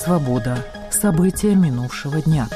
«Свобода». События минувшего дня.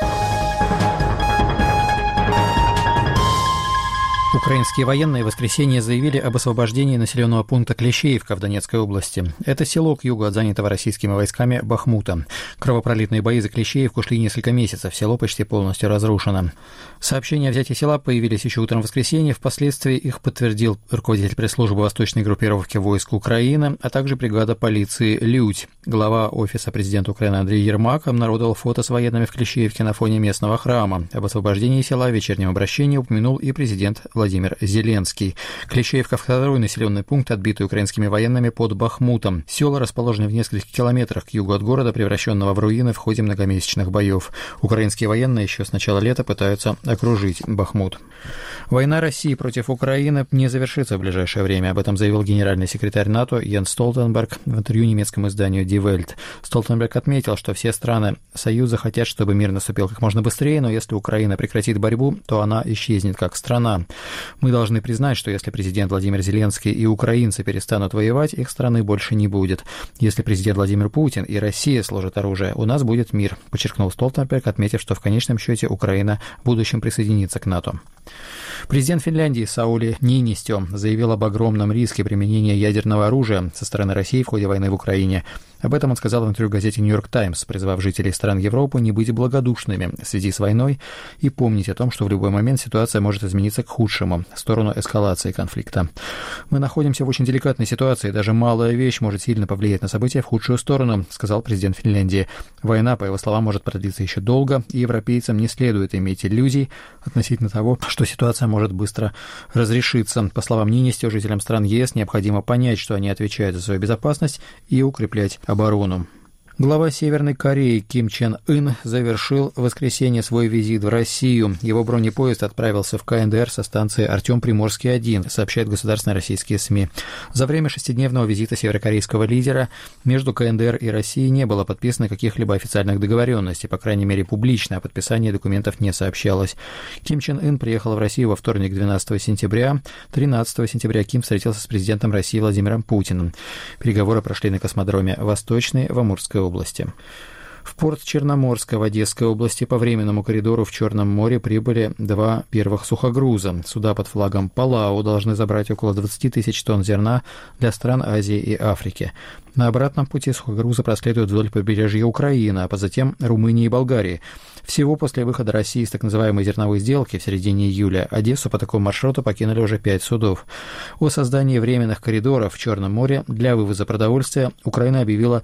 Украинские военные в воскресенье заявили об освобождении населенного пункта Клещеевка в Донецкой области. Это село к югу от занятого российскими войсками Бахмута. Кровопролитные бои за Клещеевку шли несколько месяцев, село почти полностью разрушено. Сообщения о взятии села появились еще утром в воскресенье, впоследствии их подтвердил руководитель пресс-службы восточной группировки войск Украины, а также бригада полиции «Людь». Глава офиса президента Украины Андрей Ермак обнародовал фото с военными в Клещеевке на фоне местного храма. Об освобождении села в вечернем обращении упомянул и президент Владимир Зеленский. Клещеевка – второй населенный пункт, отбитый украинскими военными под Бахмутом. Села расположены в нескольких километрах к югу от города, превращенного в руины в ходе многомесячных боев. Украинские военные еще с начала лета пытаются окружить Бахмут. Война России против Украины не завершится в ближайшее время. Об этом заявил генеральный секретарь НАТО Йенс Столтенберг в интервью немецкому изданию Die Welt. Столтенберг отметил, что все страны Союза хотят, чтобы мир наступил как можно быстрее, но если Украина прекратит борьбу, то она исчезнет как страна. Мы должны признать, что если президент Владимир Зеленский и украинцы перестанут воевать, их страны больше не будет. Если президент Владимир Путин и Россия сложат оружие, у нас будет мир, подчеркнул Столтенберг, отметив, что в конечном счете Украина в будущем присоединится к НАТО. Президент Финляндии Саули Ниинистё заявил об огромном риске применения ядерного оружия со стороны России в ходе войны в Украине. Об этом он сказал в интервью газете «Нью-Йорк Таймс», призвав жителей стран Европы не быть благодушными в связи с войной и помнить о том, что в любой момент ситуация может измениться к худшему, в сторону эскалации конфликта. «Мы находимся в очень деликатной ситуации, даже малая вещь может сильно повлиять на события в худшую сторону», сказал президент Финляндии. Война, по его словам, может продлиться еще долго, и европейцам не следует иметь иллюзий относительно того, что ситуация может быстро разрешиться. По словам Ниинистё, жителям стран ЕС необходимо понять, что они отвечают за свою безопасность, и укреплять оборону. Глава Северной Кореи Ким Чен Ын завершил в воскресенье свой визит в Россию. Его бронепоезд отправился в КНДР со станции Артём-Приморский-1, сообщают государственные российские СМИ. За время 6-дневного визита северокорейского лидера между КНДР и Россией не было подписано каких-либо официальных договоренностей, по крайней мере публично, о подписании документов не сообщалось. Ким Чен Ын приехал в Россию во вторник, 12 сентября. 13 сентября Ким встретился с президентом России Владимиром Путиным. Переговоры прошли на космодроме «Восточный» в Амурской области. В порт Черноморска в Одесской области по временному коридору в Черном море прибыли 2 первых сухогруза. Суда под флагом Палау должны забрать около 20 тысяч тонн зерна для стран Азии и Африки. На обратном пути сухогрузы проследуют вдоль побережья Украины, а затем Румынии и Болгарии. Всего после выхода России из так называемой зерновой сделки в середине июля Одессу по такому маршруту покинули уже 5 судов. О создании временных коридоров в Черном море для вывоза продовольствия Украина объявила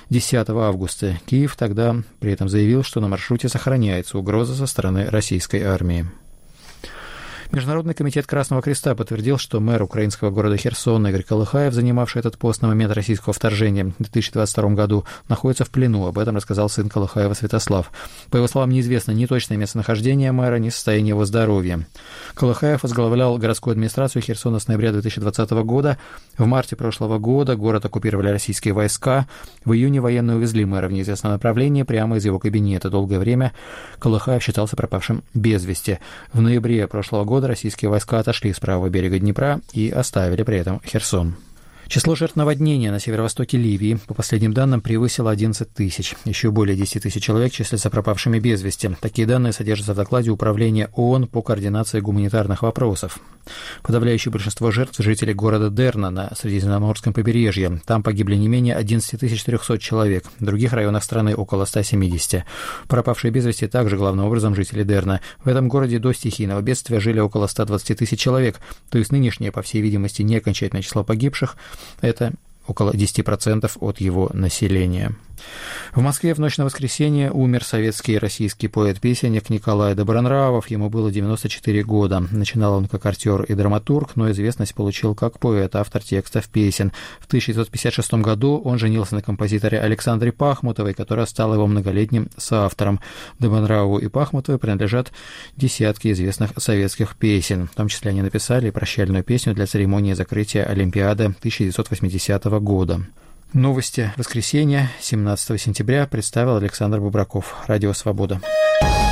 10 августа. Киев тогда при этом заявил, что на маршруте сохраняется угроза со стороны российской армии. Международный комитет Красного Креста подтвердил, что мэр украинского города Херсона Игорь Колыхаев, занимавший этот пост на момент российского вторжения в 2022 году, находится в плену. Об этом рассказал сын Колыхаева Святослав. По его словам, неизвестно ни точное местонахождение мэра, ни состояние его здоровья. Колыхаев возглавлял городскую администрацию Херсона с ноября 2020 года. В марте прошлого года город оккупировали российские войска. В июне военные увезли мэра в неизвестном направлении прямо из его кабинета. Долгое время Колыхаев считался пропавшим без вести. В ноябре прошлого года российские войска отошли с правого берега Днепра и оставили при этом Херсон. Число жертв наводнения на северо-востоке Ливии, по последним данным, превысило 11 тысяч. Еще более 10 тысяч человек числятся пропавшими без вести. Такие данные содержатся в докладе Управления ООН по координации гуманитарных вопросов. Подавляющее большинство жертв – жители города Дерна на Средиземноморском побережье. Там погибли не менее 11 300 человек. В других районах страны около 170. Пропавшие без вести также главным образом жители Дерна. В этом городе до стихийного бедствия жили около 120 тысяч человек. То есть нынешнее, по всей видимости, не окончательное число погибших – это около 10% от его населения. В Москве в ночь на воскресенье умер советский и российский поэт-песенник Николай Добронравов. Ему было 94 года. Начинал он как актер и драматург, но известность получил как поэт, автор текстов песен. В 1956 году он женился на композиторе Александре Пахмутовой, которая стала его многолетним соавтором. Добронравову и Пахмутовой принадлежат десятки известных советских песен. В том числе они написали прощальную песню для церемонии закрытия Олимпиады 1980 года. Новости воскресенья, 17 сентября, представил Александр Бубраков. Радио «Свобода».